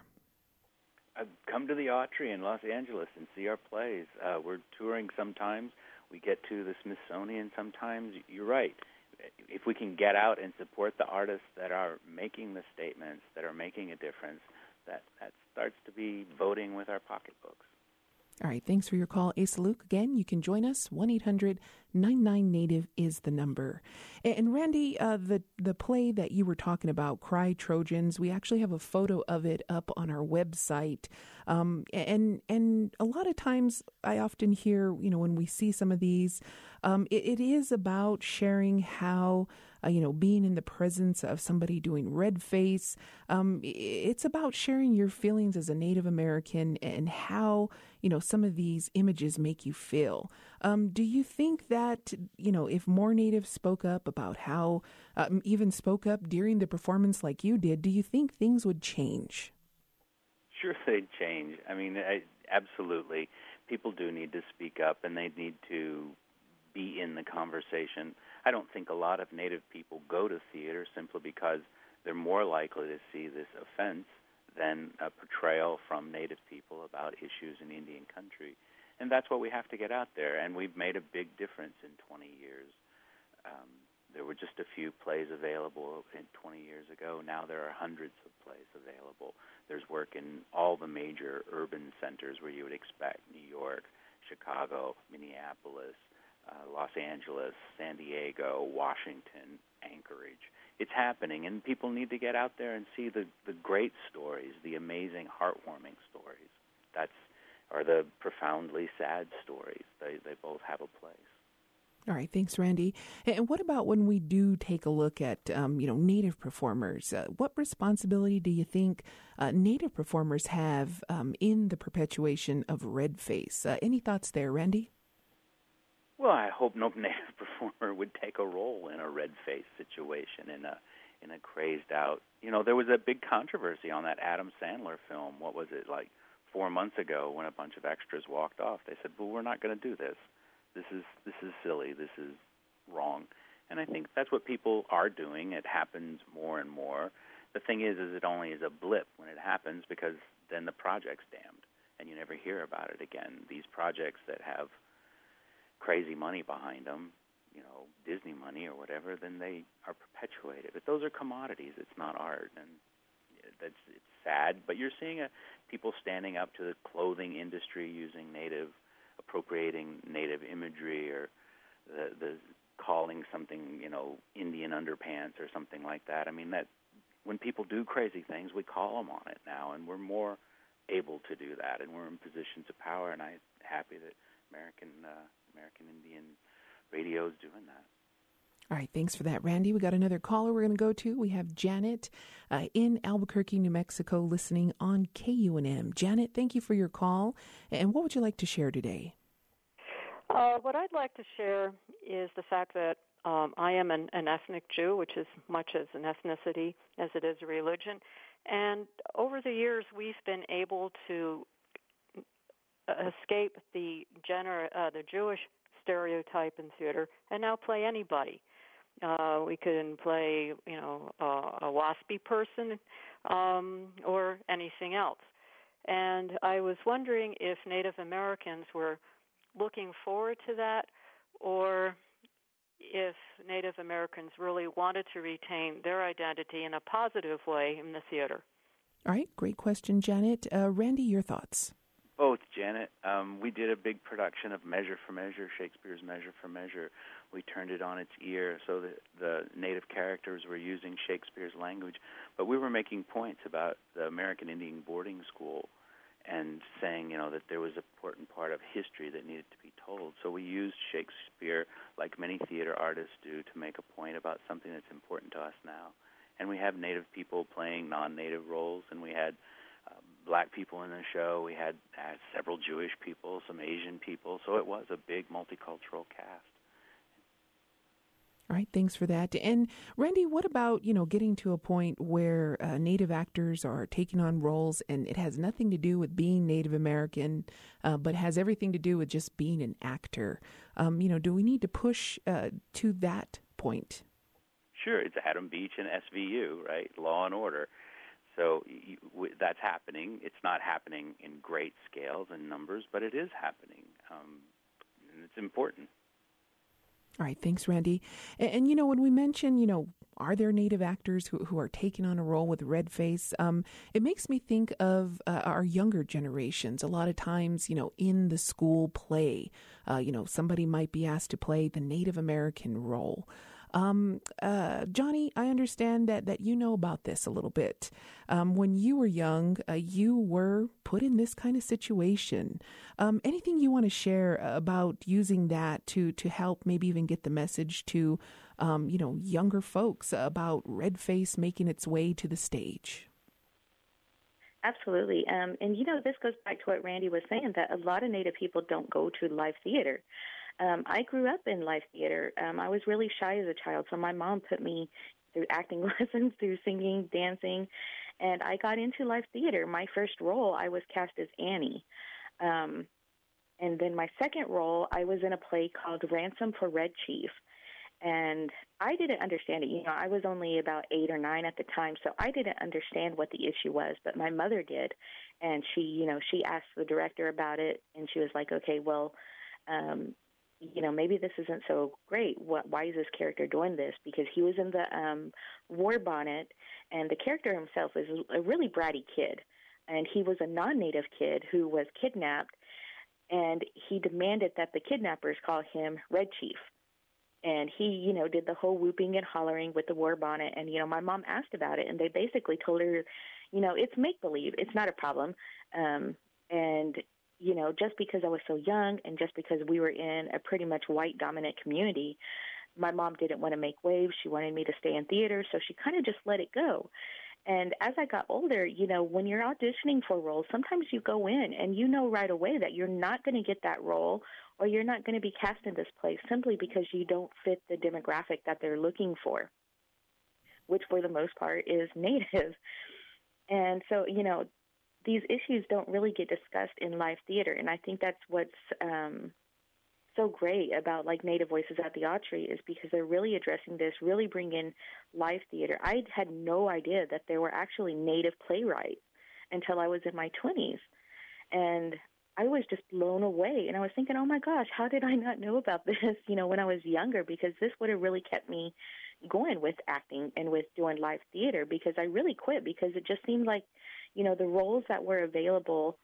Uh, come to the Autry in Los Angeles and see our plays. Uh, we're touring sometimes. We get to the Smithsonian sometimes. You're right. If we can get out and support the artists that are making the statements, that are making a difference, that, that starts to be voting with our pocketbooks. All right, thanks for your call, Asa Luke. Again, you can join us. one eight hundred nine nine Native is the number. And Randy, uh, the, the play that you were talking about, Cry Trojans, we actually have a photo of it up on our website. Um, and and a lot of times I often hear, you know, when we see some of these, um, it, it is about sharing how, uh, you know, being in the presence of somebody doing red face. Um, it's about sharing your feelings as a Native American and how, you know, some of these images make you feel. Um, do you think that, you know, if more Natives spoke up about how, um, even spoke up during the performance like you did, do you think things would change? Sure, they'd change. I mean, I, absolutely. People do need to speak up, and they need to be in the conversation. I don't think a lot of Native people go to theater simply because they're more likely to see this offense than a portrayal from Native people about issues in Indian country. And that's what we have to get out there, and we've made a big difference in twenty years. Um, there were just a few plays available in twenty years ago. Now there are hundreds of plays available. There's work in all the major urban centers where you would expect: New York, Chicago, Minneapolis, uh, Los Angeles, San Diego, Washington, Anchorage. It's happening, and people need to get out there and see the, the great stories, the amazing, heartwarming stories. That's or the profoundly sad stories. They they both have a place. All right, thanks, Randy. And what about when we do take a look at, um, you know, Native performers? Uh, what responsibility do you think uh, Native performers have um, in the perpetuation of red face? Uh, any thoughts there, Randy? Well, I hope no Native performer would take a role in a red face situation, in a in a crazed out. You know, there was a big controversy on that Adam Sandler film. What was it, like four months ago, when a bunch of extras walked off? They said, "Well, we're not going to do this. This is this is silly. This is wrong." And I think that's what people are doing. It happens more and more. The thing is, is it only is a blip when it happens, because then the project's damned, and you never hear about it again. These projects that have crazy money behind them, you know, Disney money or whatever, then they are perpetuated. But those are commodities. It's not art, and that's it's sad. But you're seeing a, people standing up to the clothing industry using Native, appropriating Native imagery, or the, the calling something, you know, Indian underpants or something like that. I mean, that when people do crazy things, we call them on it now, and we're more able to do that, and we're in positions of power. And I'm happy that American uh, American Indian radio is doing that. All right, thanks for that, Randy. We got another caller we're going to go to. We have Janet uh, in Albuquerque, New Mexico, listening on K U N M. Janet, thank you for your call. And what would you like to share today? Uh, what I'd like to share is the fact that um, I am an, an ethnic Jew, which is much as an ethnicity as it is a religion. And over the years, we've been able to escape the gener- uh, the Jewish stereotype in theater and now play anybody. Uh, we can play, you know, uh, a waspy person um, or anything else. And I was wondering if Native Americans were looking forward to that, or if Native Americans really wanted to retain their identity in a positive way in the theater. All right, great question, Janet. Uh, Randy, your thoughts? Both, Janet. Um, we did a big production of Measure for Measure, Shakespeare's Measure for Measure. We turned it on its ear so that the Native characters were using Shakespeare's language, but we were making points about the American Indian boarding school and saying, you know, that there was an important part of history that needed to be told. So we used Shakespeare, like many theater artists do, to make a point about something that's important to us now. And we have Native people playing non-Native roles, and we had uh, black people in the show. We had uh, several Jewish people, some Asian people. So it was a big multicultural cast. All right, thanks for that. And Randy, what about, you know, getting to a point where uh, Native actors are taking on roles and it has nothing to do with being Native American, uh, but has everything to do with just being an actor? Um, you know, do we need to push uh, to that point? Sure, it's Adam Beach and S V U, right? Law and Order. So you, w- that's happening. It's not happening in great scales and numbers, but it is happening, um, and it's important. All right, thanks, Randy. And, and, you know, when we mention, you know, are there Native actors who, who are taking on a role with red face? Um, it makes me think of uh, our younger generations. A lot of times, you know, in the school play, uh, you know, somebody might be asked to play the Native American role. Um, uh, Johnny, I understand that, that you know about this a little bit. Um, when you were young, uh, you were put in this kind of situation. Um, anything you want to share about using that to, to help maybe even get the message to, um, you know, younger folks about red face making its way to the stage? Absolutely. Um, and, you know, this goes back to what Randy was saying, that a lot of Native people don't go to live theater. Um, I grew up in live theater. Um, I was really shy as a child, so my mom put me through acting lessons, through singing, dancing, and I got into live theater. My first role, I was cast as Annie. Um, and then my second role, I was in a play called Ransom for Red Chief. And I didn't understand it. You know, I was only about eight or nine at the time, so I didn't understand what the issue was, but my mother did. And she, you know, she asked the director about it, and she was like, okay, well, um, you know, maybe this isn't so great. What, why is this character doing this? Because he was in the um, war bonnet, and the character himself is a really bratty kid. And he was a non-native kid who was kidnapped, and he demanded that the kidnappers call him Red Chief. And he, you know, did the whole whooping and hollering with the war bonnet. And, you know, my mom asked about it, and they basically told her, you know, it's make-believe. It's not a problem. Um, and, you know, just because I was so young and just because we were in a pretty much white-dominant community, my mom didn't want to make waves. She wanted me to stay in theater, so she kind of just let it go. And as I got older, you know, when you're auditioning for roles, sometimes you go in and you know right away that you're not going to get that role or you're not going to be cast in this place simply because you don't fit the demographic that they're looking for, which for the most part is Native. And so, you know, these issues don't really get discussed in live theater, and I think that's what's um, so great about like Native Voices at the Autry is because they're really addressing this, really bringing live theater. I had no idea that there were actually Native playwrights until I was in my twenties, and I was just blown away. And I was thinking, oh my gosh, how did I not know about this, you know, when I was younger? Because this would have really kept me going with acting and with doing live theater, because I really quit because it just seemed like, you know, the roles that were available,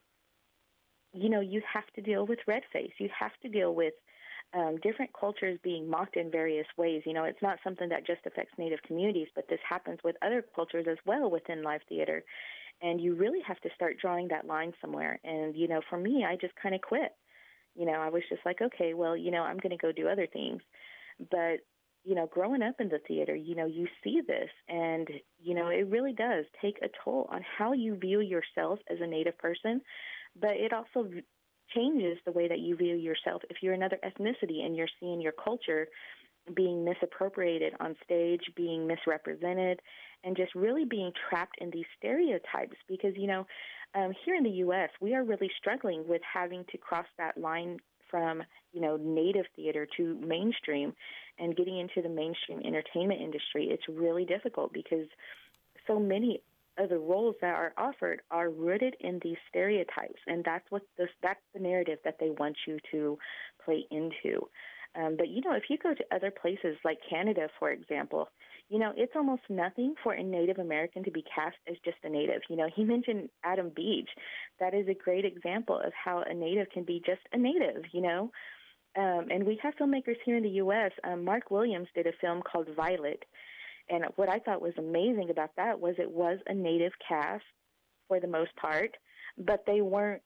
you know, you have to deal with red face. You have to deal with um, different cultures being mocked in various ways. You know, it's not something that just affects Native communities, but this happens with other cultures as well within live theater. And you really have to start drawing that line somewhere. And, you know, for me, I just kind of quit. You know, I was just like, okay, well, you know, I'm going to go do other things. But, you know, growing up in the theater, you know, you see this, and, you know, it really does take a toll on how you view yourself as a Native person, but it also changes the way that you view yourself if you're another ethnicity and you're seeing your culture being misappropriated on stage, being misrepresented, and just really being trapped in these stereotypes. Because, you know, um, here in the U S, we are really struggling with having to cross that line from, you know, Native theater to mainstream and getting into the mainstream entertainment industry. It's really difficult because so many of the roles that are offered are rooted in these stereotypes, and that's what this, that's the narrative that they want you to play into. Um, but, you know, if you go to other places like Canada, for example, you know, it's almost nothing for a Native American to be cast as just a Native. You know, he mentioned Adam Beach. That is a great example of how a Native can be just a Native, you know. Um, and we have filmmakers here in the U S Um, Mark Williams did a film called Violet. And what I thought was amazing about that was it was a Native cast for the most part, but they weren't,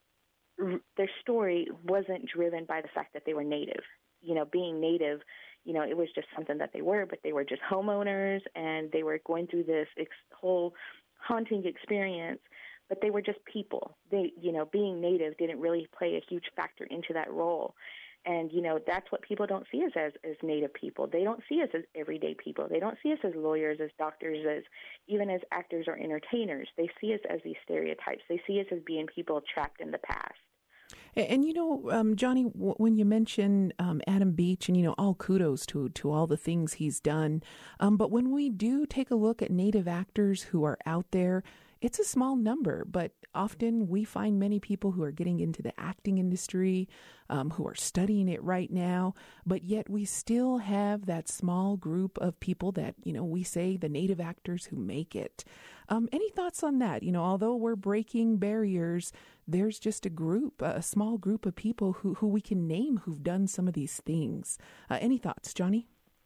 their story wasn't driven by the fact that they were Native. You know, being Native, you know, it was just something that they were, but they were just homeowners, and they were going through this ex- whole haunting experience, but they were just people. They, you know, being Native didn't really play a huge factor into that role. And, you know, that's what people don't see us as, as Native people. They don't see us as everyday people. They don't see us as lawyers, as doctors, as even as actors or entertainers. They see us as these stereotypes. They see us as being people trapped in the past. And, and you know, um, Johnny, w- when you mention um, Adam Beach, and, you know, all kudos to, to all the things he's done. Um, but when we do take a look at Native actors who are out there, it's a small number, but often we find many people who are getting into the acting industry, um, who are studying it right now, but yet we still have that small group of people that, you know, we say the Native actors who make it. Um, any thoughts on that? You know, although we're breaking barriers, there's just a group, a small group of people who, who we can name who've done some of these things. Uh, any thoughts, Johnny?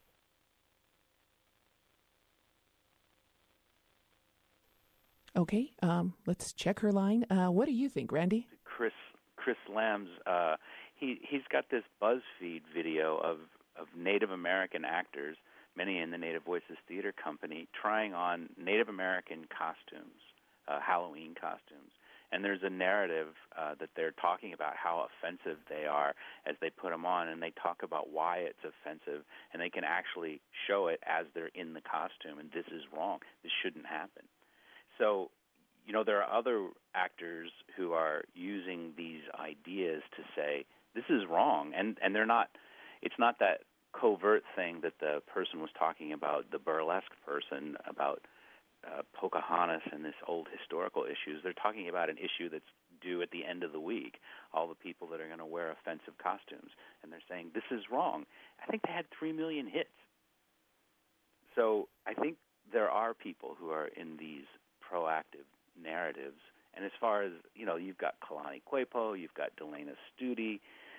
Okay, um, let's check her line. Uh, what do you think, Randy? Chris Chris Lambs, uh, he he's got this BuzzFeed video of of Native American actors, many in the Native Voices Theater Company, trying on Native American costumes, uh, Halloween costumes. And there's a narrative uh, that they're talking about how offensive they are as they put them on, and they talk about why it's offensive, and they can actually show it as they're in the costume, and this is wrong. This shouldn't happen. So, you know, there are other actors who are using these ideas to say, this is wrong. And, and they're not, it's not that covert thing that the person was talking about, the burlesque person, about uh, Pocahontas and this old historical issues. They're talking about an issue that's due at the end of the week, all the people that are going to wear offensive costumes. And they're saying, this is wrong. I think they had three million hits. So I think there are people who are in these proactive narratives. And as far as, you know, you've got Kalani Kwepo, you've got Delana Studi,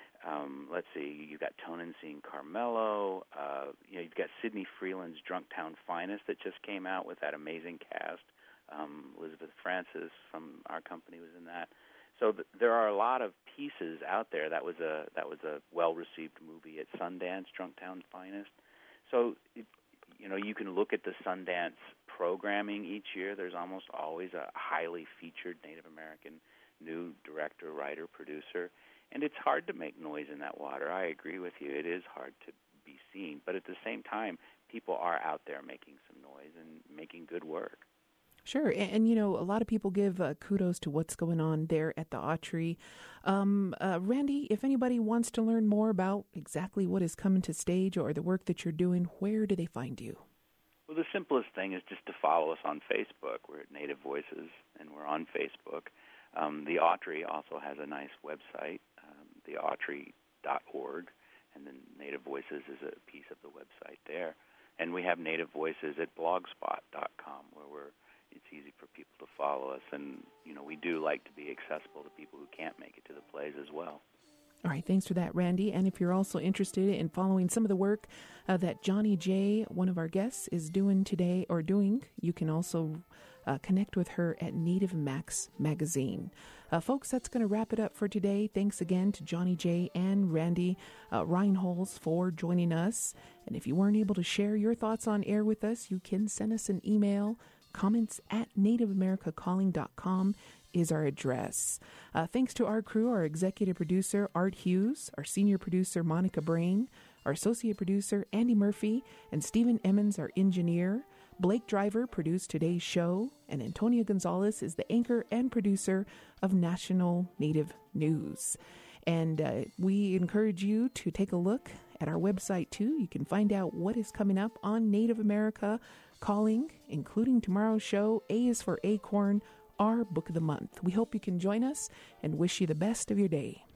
um, let's see, you've got Tonantzin Carmelo, uh, you know, you've got Sidney Freeland's Drunktown Finest that just came out with that amazing cast. Um, Elizabeth Francis from our company was in that. So th- there are a lot of pieces out there. That was a that was a well-received movie at Sundance, Drunktown Finest. So, it, you know, you can look at the Sundance programming each year. There's almost always a highly featured Native American new director, writer, producer. And it's hard to make noise in that water. I agree with you. It is hard to be seen. But at the same time, people are out there making some noise and making good work. Sure. And, and, you know, a lot of people give uh, kudos to what's going on there at the Autry. Um, uh, Randy, if anybody wants to learn more about exactly what is coming to stage or the work that you're doing, where do they find you? Well, the simplest thing is just to follow us on Facebook. We're at Native Voices, and we're on Facebook. Um, the Autry also has a nice website, um, the autry dot org, and then Native Voices is a piece of the website there. And we have Native Voices at blogspot dot com, where we're it's easy for people to follow us. And, you know, we do like to be accessible to people who can't make it to the plays as well. All right, thanks for that, Randy. And if you're also interested in following some of the work uh, that Johnny J, one of our guests, is doing today or doing, you can also uh, connect with her at Native Max Magazine. Uh, folks, that's going to wrap it up for today. Thanks again to Johnny J and Randy uh, Reinholz for joining us. And if you weren't able to share your thoughts on air with us, you can send us an email. Comments at native america calling dot com is our address. Uh, thanks to our crew, our executive producer, Art Hughes, our senior producer, Monica Brain, our associate producer, Andy Murphy, and Stephen Emmons, our engineer. Blake Driver produced today's show, and Antonia Gonzalez is the anchor and producer of National Native News. And uh, we encourage you to take a look at our website, too. You can find out what is coming up on Native America Calling, including tomorrow's show, A is for Acorn, our book of the month. We hope you can join us and wish you the best of your day.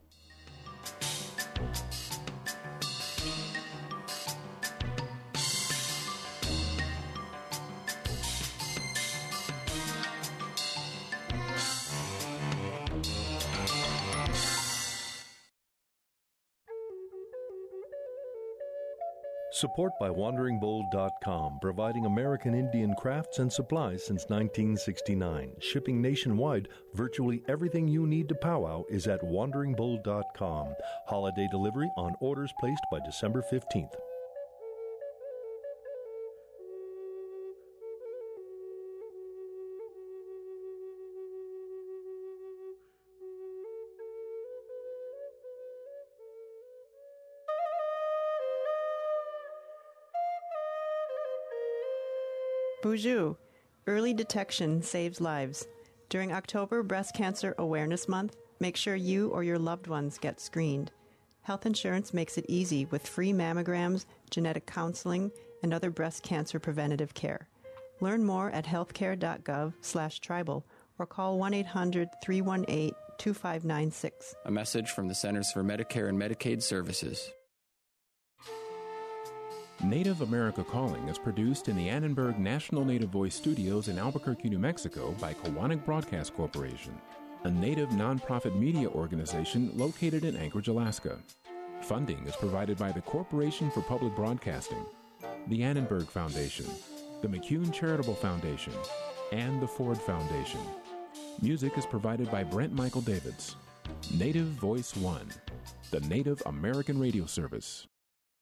Support by wandering bold dot com, providing American Indian crafts and supplies since nineteen sixty-nine. Shipping nationwide, virtually everything you need to powwow is at wandering bold dot com. Holiday delivery on orders placed by December fifteenth. Bonjour. Early detection saves lives. During October Breast Cancer Awareness Month, make sure you or your loved ones get screened. Health insurance makes it easy with free mammograms, genetic counseling, and other breast cancer preventative care. Learn more at healthcare.gov slash tribal or call one eight hundred three one eight two five nine six. A message from the Centers for Medicare and Medicaid Services. Native America Calling is produced in the Annenberg National Native Voice Studios in Albuquerque, New Mexico by Kowanik Broadcast Corporation, a Native nonprofit media organization located in Anchorage, Alaska. Funding is provided by the Corporation for Public Broadcasting, the Annenberg Foundation, the McCune Charitable Foundation, and the Ford Foundation. Music is provided by Brent Michael Davids. Native Voice One, the Native American Radio Service.